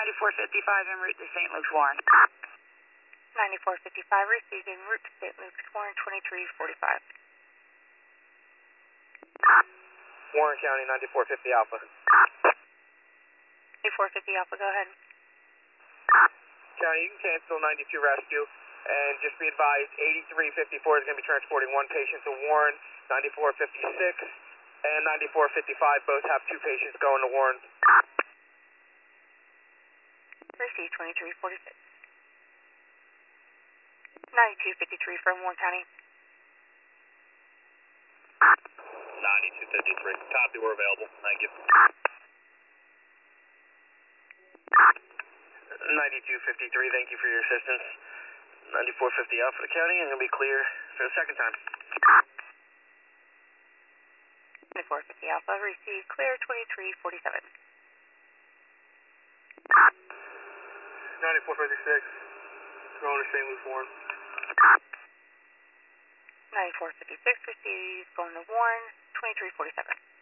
9455 en route to St. Luke's Warren. 9455 received en route to St. Luke's Warren 2345. Warren County 9450 Alpha. 9450 Alpha, go ahead. County, you can cancel 92 rescue, and just be advised 8354 is going to be transporting one patient to Warren. 9456 and 9455 both have two patients going to Warren. Received 2346. 9253 from Warren County. 9253. Copy, we're available. Thank you. 9253, thank you for your assistance. 9450 Alpha County, I'm going to be clear for the second time. 9450 Alpha, received clear 2347. 9456, going to St. Luke's Warren. 9456 received going to Warren 2347.